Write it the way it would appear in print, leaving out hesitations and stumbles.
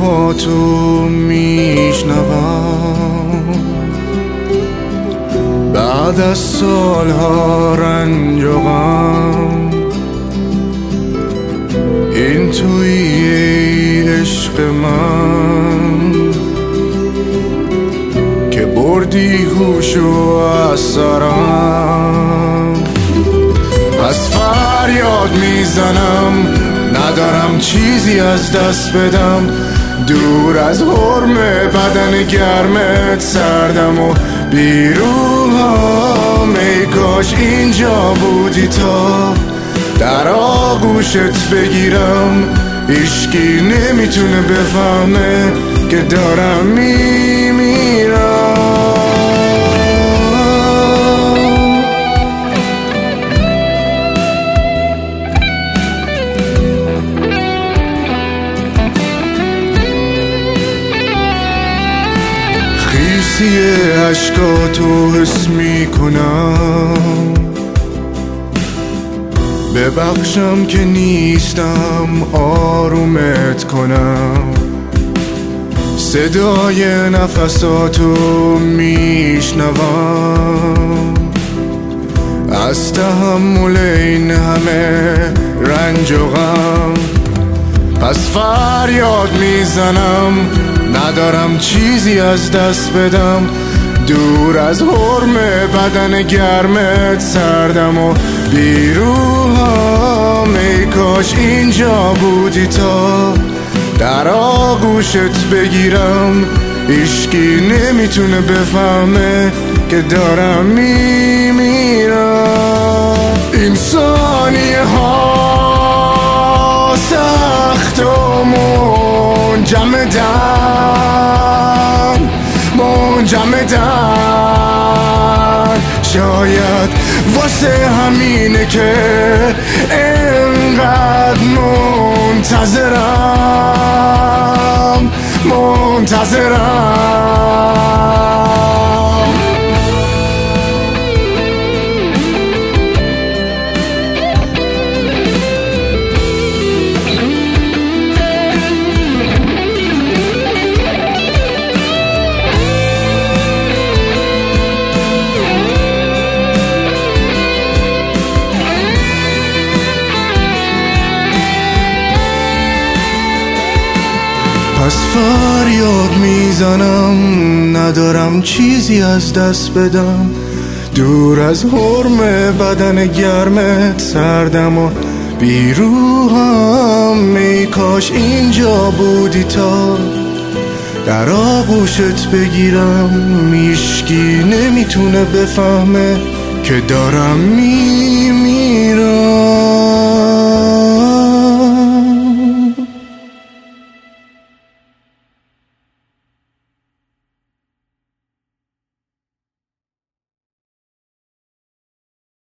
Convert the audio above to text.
پاتو میشنوم بعد از سالها رنج و غم. این توی عشق من که بردی هوشو از سرم. پس فریاد میزنم ندارم چیزی از دست بدم، دور از حرم بدن گرمت سردم و بیروحم. ای کاش اینجا بودی تا در آغوشت بگیرم. هیچکی نمیتونه بفهمه که دارم میمیرم. خیسی عشقاتو حس میکنم، ببخشم که نیستم آرومت کنم. صدای نفساتو میشنوم از تحمل این همه رنج و غم. پس فریاد میزنم ندارم چیزی از دست بدم، دور از حرم بدن گرمت سردم و بیروحم. ای کاش اینجا بودی تا در آغوشت بگیرم. هیچکی نمیتونه بفهمه که دارم میمیرم. این ثانیه ها سخت و منجمدن، شاید واسه همینه که انقدر منتظرم. پس فریاد میزنم ندارم چیزی از دست بدم، دور از حرم بدن گرمت سردم و بیروحم. ای کاش اینجا بودی تا در آغوشت بگیرم. هیچکی نمیتونه بفهمه که دارم میمیرم.